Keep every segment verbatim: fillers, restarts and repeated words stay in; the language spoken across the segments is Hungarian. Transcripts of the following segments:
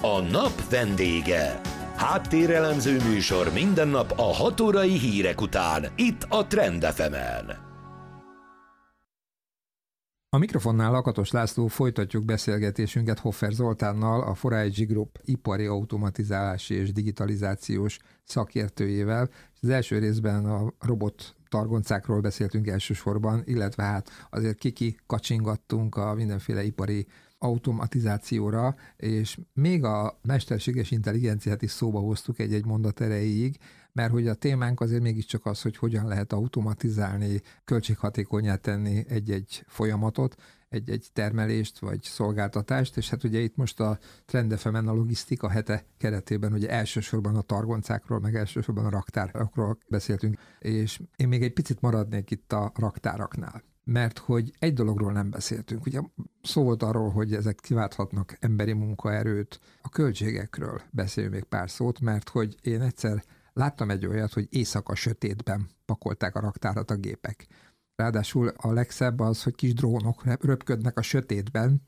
A nap vendége. Háttérelemző műsor minden nap a hat órai hírek után, itt a Trend ef emen. A mikrofonnál Lakatos László, folytatjuk beszélgetésünket Hoffer Zoltánnal, a four i gé Group ipari automatizálási és digitalizációs szakértőjével. Az első részben a robot targoncákról beszéltünk elsősorban, illetve hát azért kiki kacsingattunk a mindenféle ipari automatizációra, és még a mesterséges intelligenciát is szóba hoztuk egy-egy mondat erejéig, mert hogy a témánk azért mégiscsak az, hogy hogyan lehet automatizálni, költséghatékonnyá tenni egy-egy folyamatot, egy-egy termelést vagy szolgáltatást, és hát ugye itt most a Trend ef emen a logisztika hete keretében ugye elsősorban a targoncákról, meg elsősorban a raktárakról beszéltünk, és én még egy picit maradnék itt a raktáraknál. Mert hogy egy dologról nem beszéltünk. Ugye szó volt arról, hogy ezek kiválthatnak emberi munkaerőt, a költségekről beszéljünk még pár szót, mert hogy én egyszer láttam egy olyat, hogy éjszaka sötétben pakolták a raktárat a gépek. Ráadásul a legszebb az, hogy kis drónok röpködnek a sötétben,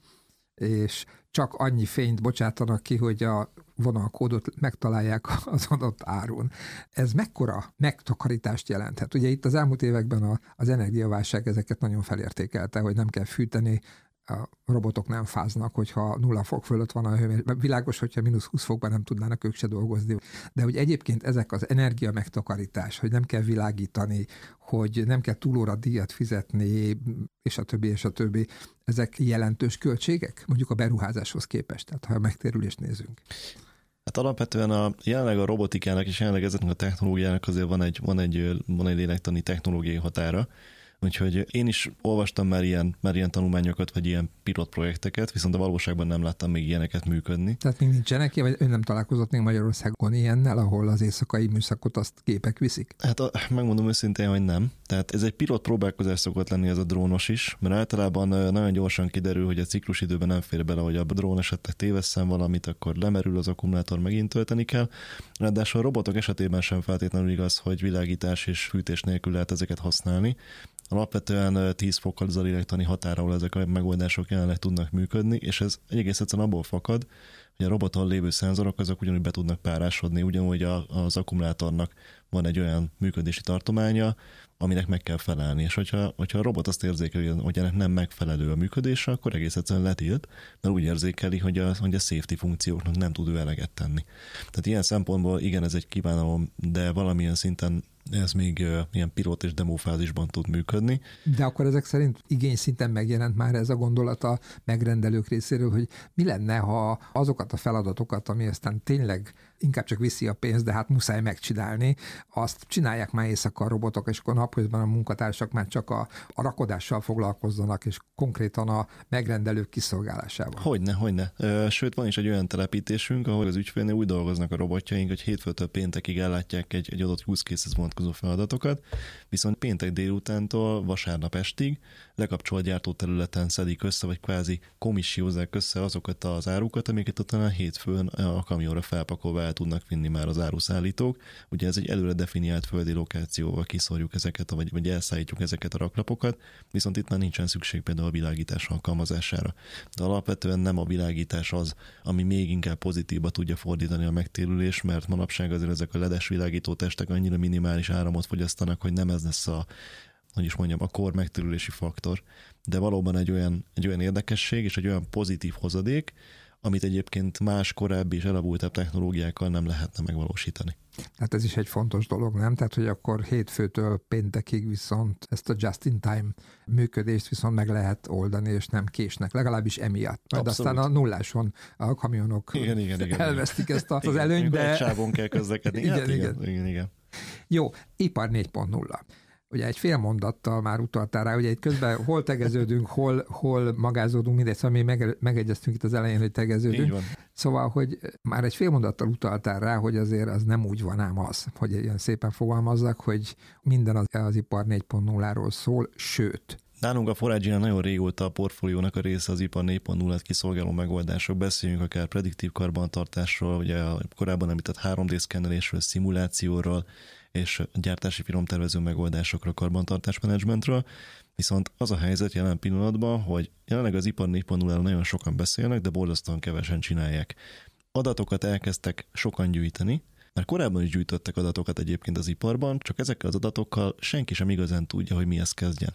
és csak annyi fényt bocsátanak ki, hogy a vonalkódot megtalálják az adott árun. Ez mekkora megtakarítást jelenthet? Ugye itt az elmúlt években a, az energiaválság ezeket nagyon felértékelte, hogy nem kell fűteni, a robotok nem fáznak, hogyha nulla fok fölött van a hőmérséklet. Világos, hogyha mínusz húsz fokban nem tudnának ők se dolgozni. De hogy egyébként ezek az energia megtakarítás, hogy nem kell világítani, hogy nem kell túlóra díjat fizetni, és a többi, és a többi, ezek jelentős költségek, mondjuk a beruházáshoz képest, tehát ha a megtérülést nézünk. Hát alapvetően a, jelenleg a robotikának és jelenleg ezeknek a technológiának azért van egy, van egy, van egy lélektani technológiai határa. Úgyhogy én is olvastam már ilyen, már ilyen tanulmányokat, vagy ilyen pilotprojekteket, viszont a valóságban nem láttam még ilyeneket működni. Tehát még nincsenek, vagy ön nem találkozott még Magyarországon ilyennel, ahol az éjszakai műszakot azt gépek viszik? Hát a, megmondom őszintén, hogy nem. Tehát ez egy pilot próbálkozás szokott lenni, ez a drónos is, mert általában nagyon gyorsan kiderül, hogy a ciklusidőben nem fér bele, hogy a drón esetleg tévesszen valamit, akkor lemerül az akkumulátor, megint tölteni kell. Ráadásul a robotok esetében sem feltétlenül igaz, hogy világítás és fűtés nélkül lehet ezeket használni. Alapvetően tíz fokkal az a lélektani határa, ahol ezek a megoldások jelenleg tudnak működni, és ez egész egyszerűen abból fakad, hogy a roboton lévő szenzorok azok ugyanúgy be tudnak párásodni, ugyanúgy az akkumulátornak van egy olyan működési tartománya, aminek meg kell felelni. És hogyha, hogyha a robot azt érzékeli, hogy ennek nem megfelelő a működése, akkor egész egyszerűen letilt, mert úgy érzékeli, hogy a, hogy a safety funkcióknak nem tud ő eleget tenni. Tehát ilyen szempontból igen, ez egy kívánalom, de valamilyen szinten ez még uh, ilyen pilot és demófázisban tud működni. De akkor ezek szerint igény szinten megjelent már ez a gondolat a megrendelők részéről, hogy mi lenne, ha azokat a feladatokat, ami aztán tényleg inkább csak viszi a pénzt, de hát muszáj megcsinálni, azt csinálják már éjszaka a robotok, és akkor napközben a munkatársak már csak a, a rakodással foglalkozzanak, és konkrétan a megrendelők kiszolgálásával. Hogyne, hogyne. Sőt, van is egy olyan telepítésünk, ahol az ügyfélnél úgy dolgoznak a robotjaink, hogy hétfőtől péntekig ellátják egy, egy adott use case-hez vonatkozó feladatokat, viszont péntek délutántól vasárnap estig lekapcsolt gyártóterületen szedik össze, vagy kvázi komissiózzák össze azokat az árukat, amiket utána hétfőn a kamionra felpakolva el tudnak vinni már az áruszállítók. Ugye ez egy előre definiált földi lokációval kiszorjuk ezeket, vagy, vagy elszállítjuk ezeket a raklapokat, viszont itt már nincsen szükség például a világítás alkalmazására. De alapvetően nem a világítás az, ami még inkább pozitívba tudja fordítani a megtérülés, mert manapság azért ezek a ledes világító testek annyira minimális áramot fogyasztanak, hogy nem ez lesz a, hogy is mondjam, a core megtérülési faktor. De valóban egy olyan, egy olyan érdekesség és egy olyan pozitív hozadék, amit egyébként más korábbi és elavultabb technológiákkal nem lehetne megvalósítani. Hát ez is egy fontos dolog, nem? Tehát, hogy akkor hétfőtől péntekig viszont ezt a just-in-time működést viszont meg lehet oldani, és nem késnek, legalábbis emiatt. Majd Abszolút. Aztán a nulláson a kamionok igen, igen, igen, elvesztik igen. ezt az igen, előnyt, de... Egy sávon kell közlekedni. igen, hát, igen, igen, igen, igen. Jó, ipar négy pont nulla. Ugye egy fél mondattal már utaltál rá, ugye itt közben hol tegeződünk, hol, hol magázódunk, mindegy, szóval mi meg, megegyeztünk itt az elején, hogy tegeződünk. Szóval, hogy már egy fél mondattal utaltál rá, hogy azért az nem úgy van ám az, hogy ilyen szépen fogalmazzak, hogy minden az, az ipar négy pont nulláról szól, sőt. Nálunk a four i gén nagyon régóta a portfóliónak a része az ipar négy pont nullát kiszolgáló megoldások. Beszéljünk akár prediktív karbantartásról, ugye a korábban említett három dé szkennelésről, szimulációról, és gyártási firmtervező megoldásokra, karbantartásmenedzsmentről. Viszont az a helyzet jelen pillanatban, hogy jelenleg az ipar négy pont nulláról nagyon sokan beszélnek, de borzasztóan kevesen csinálják. adatokat elkezdtek sokan gyűjteni, mert korábban is gyűjtöttek adatokat egyébként az iparban, csak ezekkel az adatokkal senki sem igazán tudja, hogy mihez kezdjen.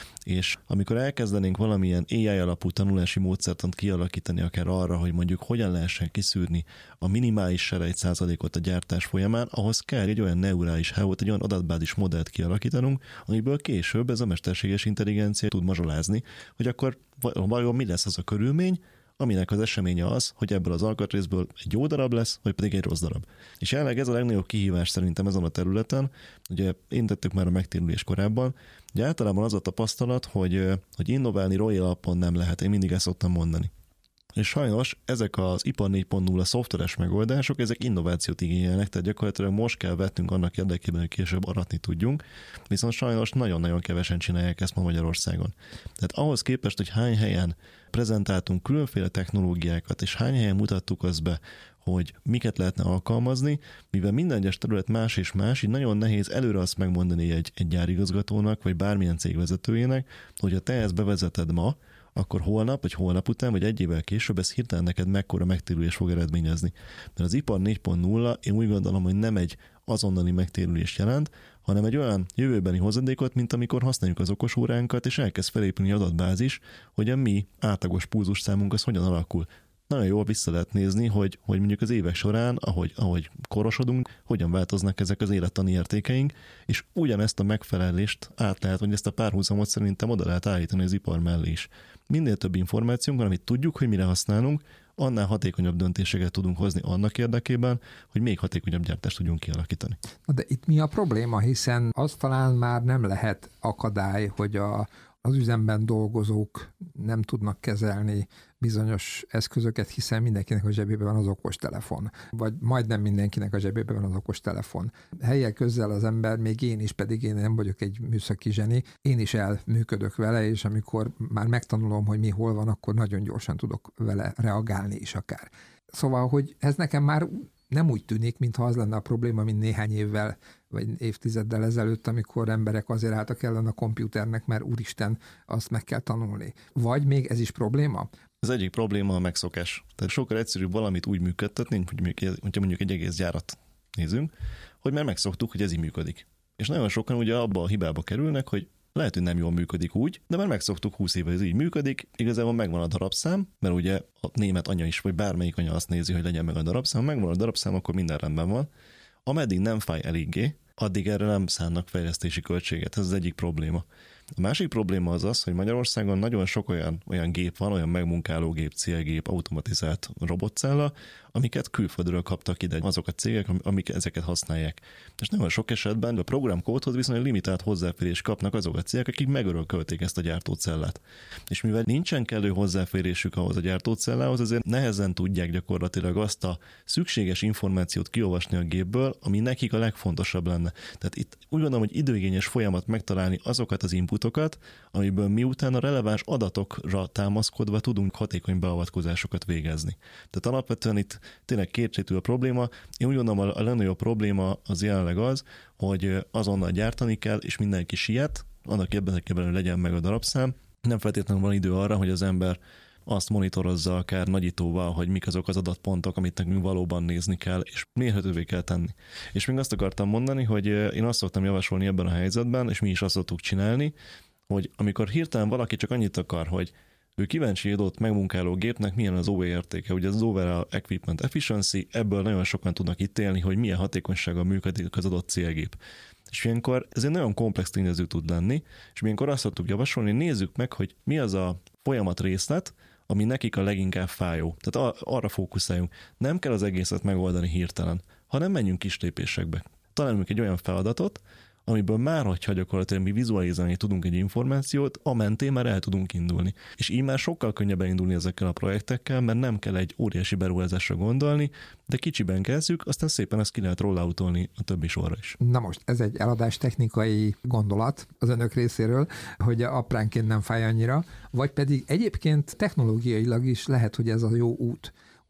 És amikor elkezdenénk valamilyen á i alapú tanulási módszertant kialakítani, akár arra, hogy mondjuk hogyan lehessen kiszűrni a minimális selejt százalékot a gyártás folyamán, ahhoz kell egy olyan neurális hálót, egy olyan adatbázis modellt kialakítanunk, amiből később ez a mesterséges intelligencia tud mazsolázni, hogy akkor vajon mi lesz az a körülmény, aminek az eseménye az, hogy ebből az alkatrészből egy jó darab lesz, vagy pedig egy rossz darab. És jelenleg ez a legnagyobb kihívás szerintem ezen a területen, ugye én tettük már a megtérülés korábban, ugye általában az a tapasztalat, hogy, hogy innoválni royal alapon nem lehet, én mindig ezt szoktam mondani. És sajnos ezek az ipar négy pont nulla szoftveres megoldások, ezek innovációt igényelnek, tehát gyakorlatilag most kell vetnünk annak érdekében, hogy később aratni tudjunk, viszont sajnos nagyon-nagyon kevesen csinálják ezt ma Magyarországon. Tehát ahhoz képest, hogy hány helyen prezentáltunk különféle technológiákat, és hány helyen mutattuk azt be, hogy miket lehetne alkalmazni, mivel minden egyes terület más és más, így nagyon nehéz előre azt megmondani egy, egy gyárigazgatónak, vagy bármilyen cégvezetőjének, hogy ha te ezt bevezeted ma, akkor holnap, vagy holnap után, vagy egy évvel később ez hirtelen neked mekkora megtérülés fog eredményezni. Mert az ipar négy pont nulla, én úgy gondolom, hogy nem egy azonnali megtérülést jelent, hanem egy olyan jövőbeni hozadékot, mint amikor használjuk az okosóránkat, és elkezd felépülni adatbázis, hogy a mi átlagos pulzusszámunk az hogyan alakul. Nagyon jól vissza lehet nézni, hogy, hogy mondjuk az évek során, ahogy, ahogy korosodunk, hogyan változnak ezek az élettani értékeink, és ugyanezt a megfelelést át lehet, vagy ezt a párhuzamot szerintem oda lehet állítani az ipar mellé is. Minél több információnk van, amit tudjuk, hogy mire használunk, annál hatékonyabb döntéseket tudunk hozni annak érdekében, hogy még hatékonyabb gyártást tudjunk kialakítani. De itt mi a probléma, hiszen az talán már nem lehet akadály, hogy a, az üzemben dolgozók nem tudnak kezelni bizonyos eszközöket, hiszen mindenkinek a zsebében van az okostelefon, vagy majdnem mindenkinek a zsebében van az okostelefon. Helyek közzel az ember, még én is, pedig én nem vagyok egy műszaki zseni, én is elműködök vele, és amikor már megtanulom, hogy mi hol van, akkor nagyon gyorsan tudok vele reagálni is akár. Szóval, hogy ez nekem már nem úgy tűnik, mintha az lenne a probléma, mint néhány évvel, vagy évtizeddel ezelőtt, amikor emberek azért álltak ellen a kompjúternek, mert úristen, azt meg kell tanulni. Vagy még ez is probléma? Az egyik probléma a megszokás. Tehát sokkal egyszerűbb valamit úgy működtetni, hogyha mondjuk egy egész gyárat nézünk, hogy már megszoktuk, hogy ez így működik. És nagyon sokan ugye abba a hibába kerülnek, hogy lehet, hogy nem jól működik úgy, de már megszoktuk húsz éve, hogy ez így működik, igazából megvan a darabszám, mert ugye a német anya is, vagy bármelyik anya azt nézi, hogy legyen meg a darabszám, megvan a darabszám, akkor minden rendben van. Ameddig nem fáj eléggé, addig erre nem szánnak fejlesztési költséget, ez az egyik probléma. A másik probléma az az, hogy Magyarországon nagyon sok olyan, olyan gép van, olyan megmunkáló gép, célgép, automatizált robotcella, amiket külföldről kaptak ide azok a cégek, amik ezeket használják. És nagyon sok esetben a programkódhoz viszonylag limitált hozzáférés kapnak azok a cégek, akik megörökölték ezt a gyártócellát. És mivel nincsen kellő hozzáférésük ahhoz a gyártócellához, azért nehezen tudják gyakorlatilag azt a szükséges információt kiolvasni a gépből, ami nekik a legfontosabb lenne. Tehát itt úgy gondolom, hogy időigényes folyamat megtalálni azokat az inputokat, amiből miután a releváns adatokra támaszkodva tudunk hatékony beavatkozásokat végezni. Tehát alapvetően itt tényleg kétségtől a probléma. Én úgy gondolom, a legnagyobb probléma az jelenleg az, hogy azonnal gyártani kell, és mindenki siet, annak érdekében, hogy legyen meg a darabszám. Nem feltétlenül van idő arra, hogy az ember azt monitorozza akár nagyítóval, hogy mik azok az adatpontok, amit nekünk valóban nézni kell, és mérhetővé kell tenni. És még azt akartam mondani, hogy én azt szoktam javasolni ebben a helyzetben, és mi is azt szoktuk csinálni, hogy amikor hirtelen valaki csak annyit akar, hogy ő kíváncsi adott megmunkáló gépnek milyen az o e értéke, ugye az Overall Equipment Efficiency, ebből nagyon sokan tudnak ítélni, hogy milyen hatékonysággal működik az adott célgép. És ilyenkor ez egy nagyon komplex tényező tud lenni, és ilyenkor azt szoktuk javasolni, nézzük meg, hogy mi az a folyamat részlet, ami nekik a leginkább fájó. Tehát arra fókuszáljunk. Nem kell az egészet megoldani hirtelen, hanem menjünk kis lépésekbe. Találjunk egy olyan feladatot, amiből már, hogyha gyakorlatilag mi vizualizálni tudunk egy információt, a mentén már el tudunk indulni. És így már sokkal könnyebben indulni ezekkel a projektekkel, mert nem kell egy óriási beruházásra gondolni, de kicsiben kezdjük, aztán szépen ezt ki lehet rolloutolni a többi sorra is. Na most, ez egy eladás technikai gondolat az önök részéről, hogy apránként nem fáj annyira, vagy pedig egyébként technológiailag is lehet, hogy ez a jó út,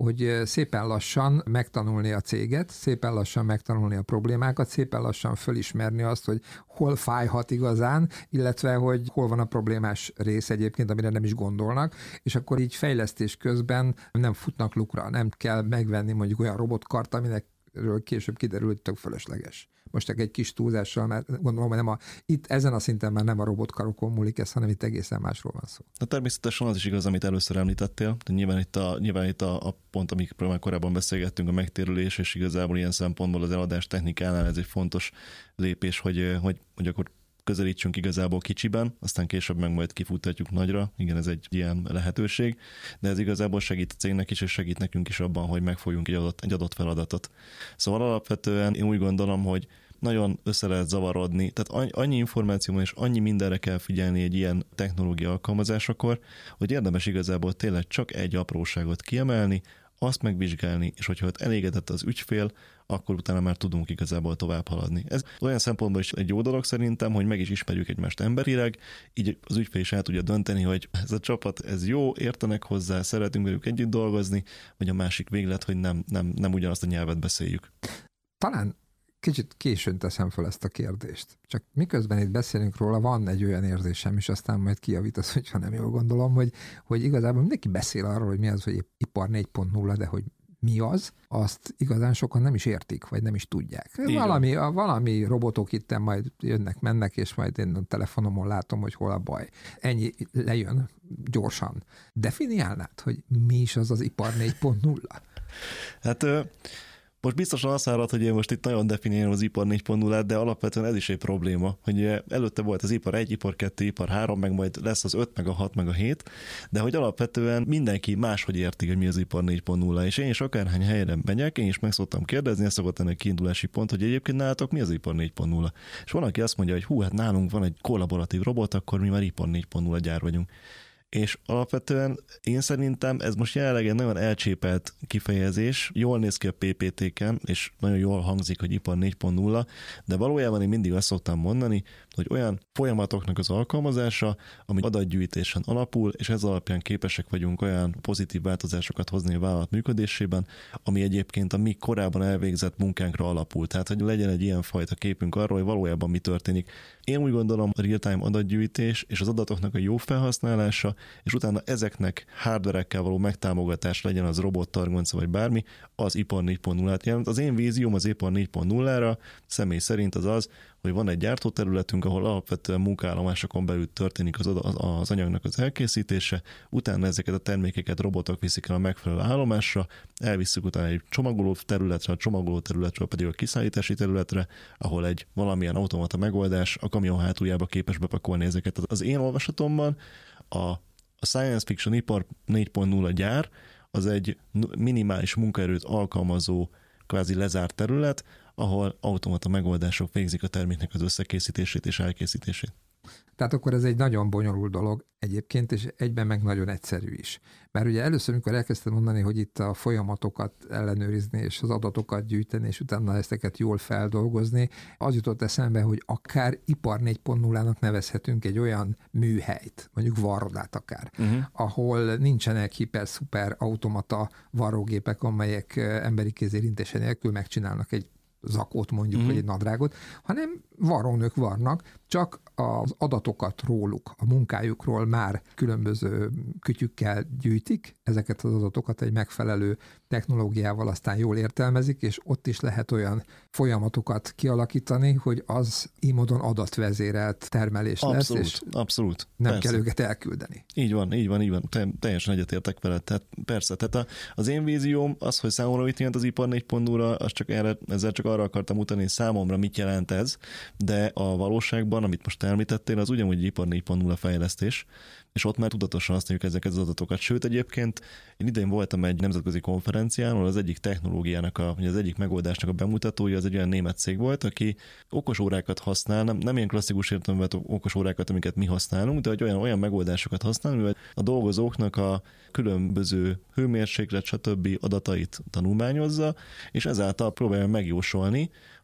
hogy szépen lassan megtanulni a céget, szépen lassan megtanulni a problémákat, szépen lassan fölismerni azt, hogy hol fájhat igazán, illetve hogy hol van a problémás rész egyébként, amire nem is gondolnak, és akkor így fejlesztés közben nem futnak lukra, nem kell megvenni mondjuk olyan robotkart, aminek később kiderül, hogy tök fölösleges. Most csak egy kis túlzással, mert gondolom, hogy nem a, itt ezen a szinten már nem a robotkarokon múlik ez, hanem itt egészen másról van szó. Na természetesen az is igaz, amit először említettél. De nyilván itt a, nyilván itt a, a pont, amikről már korábban beszélgettünk, a megtérülés, és igazából ilyen szempontból az eladás technikánál ez egy fontos lépés, hogy, hogy, hogy akkor közelítsünk igazából kicsiben, aztán később meg majd kifuttatjuk nagyra. Igen, ez egy ilyen lehetőség, de ez igazából segít a cégnek is, és segít nekünk is abban, hogy megfogjunk egy adott, egy adott feladatot. Szóval alapvetően én úgy gondolom, hogy nagyon össze lehet zavarodni, tehát annyi információ és annyi mindenre kell figyelni egy ilyen technológia alkalmazásakor, hogy érdemes igazából tényleg csak egy apróságot kiemelni, azt megvizsgálni, és hogyha ott elégedett az ügyfél, akkor utána már tudunk igazából tovább haladni. Ez olyan szempontból is egy jó dolog szerintem, hogy meg is ismerjük egymást emberileg, így az ügyfél is el tudja dönteni, hogy ez a csapat, ez jó, értenek hozzá, szeretünk velük együtt dolgozni, vagy a másik véglet, hogy nem, nem, nem ugyanazt a nyelvet beszéljük. Talán kicsit későn teszem fel ezt a kérdést. Csak miközben itt beszélünk róla, van egy olyan érzésem, és aztán majd kijavítasz, hogyha nem jól gondolom, hogy, hogy igazából mindenki beszél arról, hogy mi az, hogy ipar négy pont nulla, de hogy mi az, azt igazán sokan nem is értik, vagy nem is tudják. Valami, a, valami robotok itt majd jönnek, mennek, és majd én a telefonomon látom, hogy hol a baj. Ennyi lejön gyorsan. Definiálnád, hogy mi is az az ipar négy pont nulla? Hát... Most biztosan azt várod, hogy én most itt nagyon definiálom az ipar négy pont nullát, de alapvetően ez is egy probléma, hogy előtte volt az ipar egy, ipar kettő, ipar három, meg majd lesz az öt, meg a hat, meg a hét, de hogy alapvetően mindenki máshogy érti, hogy mi az ipar négy pont nulla, és én is akárhány helyre megyek, én is meg szoktam kérdezni, ez szokott ennek kiindulási pont, hogy egyébként nálatok mi az ipar négy pont nulla. És van, aki azt mondja, hogy hú, hát nálunk van egy kollaboratív robot, akkor mi már ipar négy pont nulla gyár vagyunk. És alapvetően én szerintem ez most jelenleg egy nagyon elcsépelt kifejezés, jól néz ki a pé pé té-ken, és nagyon jól hangzik, hogy ipar négy pont nulla, de valójában én mindig azt szoktam mondani, hogy olyan folyamatoknak az alkalmazása, ami adatgyűjtésen alapul, és ez alapján képesek vagyunk olyan pozitív változásokat hozni a vállalat működésében, ami egyébként a mi korábban elvégzett munkánkra alapul. Tehát, hogy legyen egy ilyen fajta képünk arról, hogy valójában mi történik. Én úgy gondolom, a real-time adatgyűjtés és az adatoknak a jó felhasználása, és utána ezeknek hardverekkel való megtámogatás, legyen az robot, targonca vagy bármi, az ipar négy pont nullát jelent. Az én vízióm az ipar négy pont nullára személy szerint az az, hogy van egy gyártóterületünk, ahol alapvetően munkállomásokon belül történik az, az anyagnak az elkészítése, utána ezeket a termékeket robotok viszik el a megfelelő állomásra, elvisszük utána egy csomagoló területre, a csomagoló területről pedig a kiszállítási területre, ahol egy valamilyen automata megoldás a kamion hátuljába képes bepakolni ezeket. Az én olvasatomban a, a science fiction ipar négy pont nulla gyár az egy minimális munkaerőt alkalmazó kvázi lezárt terület, ahol automata megoldások végzik a terméknek az összekészítését és elkészítését. Tehát akkor ez egy nagyon bonyolult dolog egyébként, és egyben meg nagyon egyszerű is. Mert ugye először, amikor elkezdtem mondani, hogy itt a folyamatokat ellenőrizni, és az adatokat gyűjteni, és utána ezeket jól feldolgozni, az jutott eszembe, hogy akár ipar négy pont nullának nevezhetünk egy olyan műhelyt, mondjuk varrodát akár, uh-huh. ahol nincsenek hiper-szuper automata varrógépek, amelyek emberi kézérintése nélkül megcsinálnak egy zakót mondjuk, uh-huh. vagy egy nadrágot, hanem varrónők varnak, csak az adatokat róluk, a munkájukról már különböző kütyükkel gyűjtik, ezeket az adatokat egy megfelelő technológiával aztán jól értelmezik, és ott is lehet olyan folyamatokat kialakítani, hogy az így módon adatvezérelt termelés abszolút, lesz, és abszolút, nem persze. kell őket elküldeni. Így van, így van, így van. Te, teljesen egyetértek veled. Tehát persze, tehát az én vízióm az, hogy számomra mit jelent az ipar négy pont nulla, az csak erre, ezzel csak arra akartam mutatni, számomra mit jelent ez, de a valóságban, amit most említettél, az ugyanúgy egy ipar négy pont nulla fejlesztés, és ott már tudatosan használjuk ezeket az adatokat. Sőt, egyébként én idén voltam egy nemzetközi konferencián, ahol az egyik technológiának, a, vagy az egyik megoldásnak a bemutatója az egy olyan német cég volt, aki okos órákat használ, nem, nem ilyen klasszikus értelemben okos órákat, amiket mi használunk, de hogy olyan, olyan megoldásokat használ, mivel a dolgozóknak a különböző hőmérséklet, stb. Adatait tanulmányozza, és ezáltal próbálja megjósolni,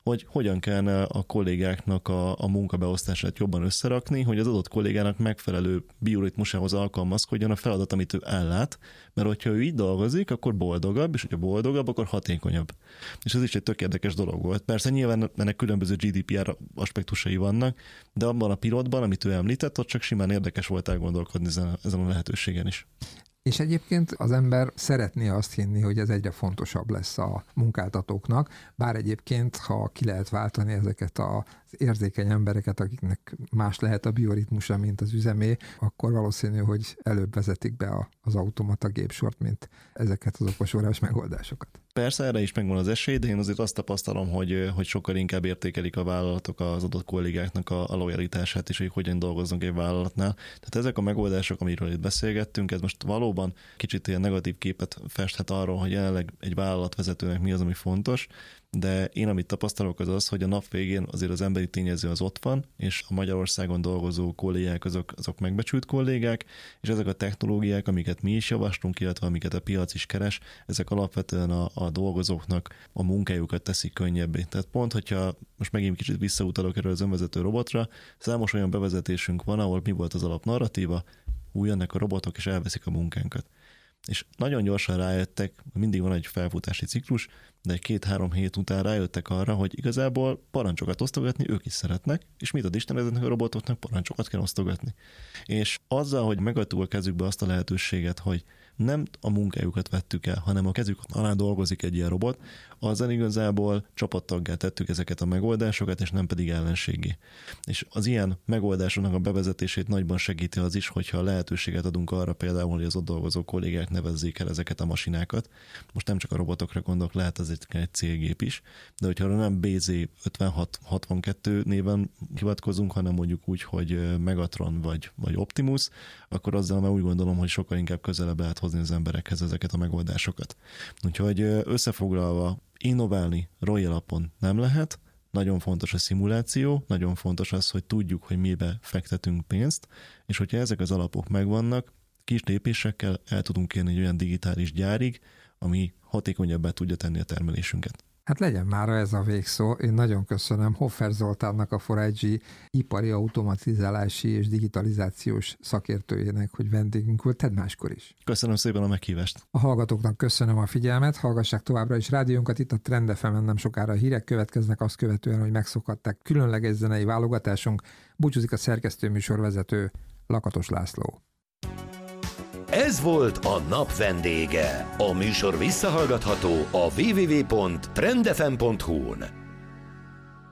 hogy hogyan kellene a kollégáknak a, a munkabeosztását jobban összerakni, hogy az adott kollégának megfelelő bioritmusához alkalmazkodjon a feladat, amit ő ellát, mert hogyha ő így dolgozik, akkor boldogabb, és hogyha boldogabb, akkor hatékonyabb. És ez is egy tök érdekes dolog volt. Persze nyilván ennek különböző gé dé pé er aspektusai vannak, de abban a pilotban, amit ő említett, ott csak simán érdekes volt elgondolkodni ezen, ezen a lehetőségen is. És egyébként az ember szeretné azt hinni, hogy ez egyre fontosabb lesz a munkáltatóknak, bár egyébként, ha ki lehet váltani ezeket az érzékeny embereket, akiknek más lehet a bioritmusa, mint az üzemé, akkor valószínű, hogy előbb vezetik be az automata gépsort, mint ezeket az okosórás megoldásokat. Persze erre is megvan az esély, de én azért azt tapasztalom, hogy, hogy sokkal inkább értékelik a vállalatok az adott kollégáknak a, a lojalitását is, hogy hogyan dolgoznak egy vállalatnál. Tehát ezek a megoldások, amiről itt beszélgettünk, ez most valóban kicsit ilyen negatív képet festhet arról, hogy jelenleg egy vállalatvezetőnek mi az, ami fontos, de én amit tapasztalok az az, hogy a nap végén azért az emberi tényező az ott van, és a Magyarországon dolgozó kollégák azok, azok megbecsült kollégák, és ezek a technológiák, amiket mi is javaslunk, illetve amiket a piac is keres, ezek alapvetően a, a dolgozóknak a munkájukat teszik könnyebbé. Tehát pont, hogyha most megint kicsit visszautalok erről az önvezető robotra, számos olyan bevezetésünk van, ahol mi volt az alapnarratíva, új jönnek a robotok és elveszik a munkánkat. És nagyon gyorsan rájöttek, mindig van egy felfutási ciklus, de egy két-három hét után rájöttek arra, hogy igazából parancsokat osztogatni ők is szeretnek, és mit ad Isten ezeknek a robotoknak, parancsokat kell osztogatni. És azzal, hogy megadtuk a kezükbe azt a lehetőséget, hogy nem a munkájukat vettük el, hanem a kezük alá dolgozik egy ilyen robot, azzal igazából csapattaggá tettük ezeket a megoldásokat, és nem pedig ellenségé. És az ilyen megoldásoknak a bevezetését nagyban segíti az is, hogyha lehetőséget adunk arra például, hogy az ott dolgozó kollégák nevezzék el ezeket a masinákat. Most nem csak a robotokra gondolok, lehet ez egy célgép is, de hogyha nem bé zé ötvenhat hatvankettő néven hivatkozunk, hanem mondjuk úgy, hogy Megatron vagy, vagy Optimus, akkor azzal már úgy gondolom, hogy sokkal inkább közelebb lehet hozni az emberekhez ezeket a megoldásokat. Úgyhogy összefoglalva, innoválni royal alapon nem lehet, nagyon fontos a szimuláció, nagyon fontos az, hogy tudjuk, hogy mibe fektetünk pénzt, és hogyha ezek az alapok megvannak, kis lépésekkel el tudunk érni egy olyan digitális gyárig, ami hatékonyabbá tudja tenni a termelésünket. Hát legyen már ez a végszó. Én nagyon köszönöm Hoffer Zoltánnak, a four i gé ipari automatizálási és digitalizációs szakértőjének, hogy vendégünk volt, tedd máskor is. Köszönöm szépen a meghívást. A hallgatóknak köszönöm a figyelmet, hallgassák továbbra is rádiónkat, itt a Trend ef emen nem sokára hírek következnek, azt követően, hogy megszokhatták különleges zenei válogatásunk. Búcsúzik a szerkesztő műsorvezető Lakatos László. Ez volt a nap vendége. A műsor visszahallgatható a double-u double-u double-u pont trend f m pont hu-n.